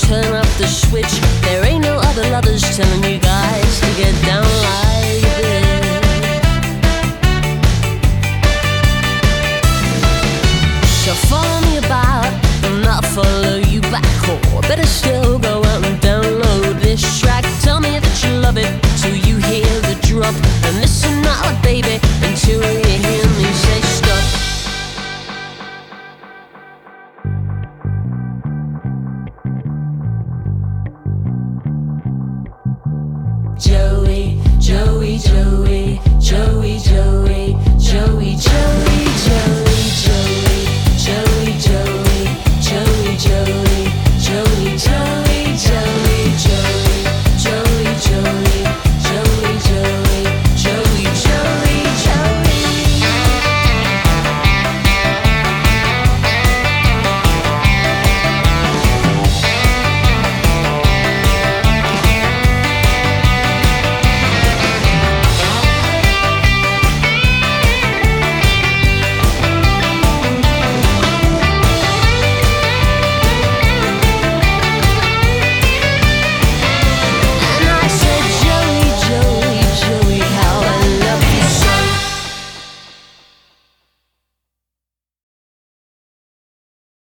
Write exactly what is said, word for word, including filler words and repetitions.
turn off the switch. There ain't no other lovers telling you guys to get down like this. So follow me about and not follow you back, or better still go out and download this track. Tell me that you love it till you hear the drop, and listen now, baby, until you hear me say stop. Joey, Joey, Joey, Joey, Joey, Joey, Joey.